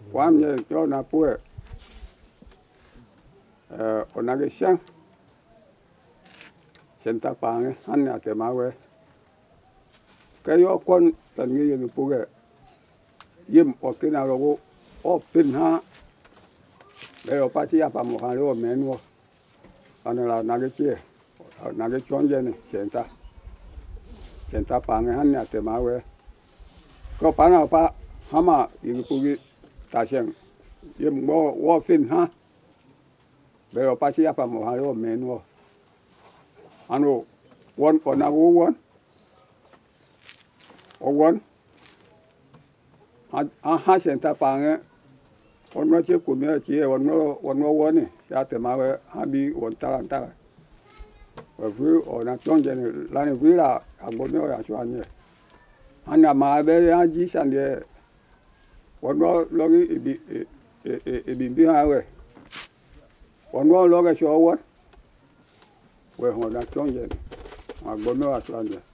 Wamye yo na pue onage shang senta pange anya te mawe kayo kon tangi yo puge yim okina rogo o fin ha leo pati apa mo ha lo menwo ana la nage chonje ni senta pange anya te mawe ko pana pa hama yo pugi ta sheng yim wo fin ha leo pati apa mo ha lo menwo ano won onago won ha senta pange onno che kumya che onno woni ya te mawe habi won taranta vu ona chonje ni la ni vira agono ya chwanye ana ma be ya ji sande onno logi bi hawe onno logi sho won we ho na chonje agono ya chwanye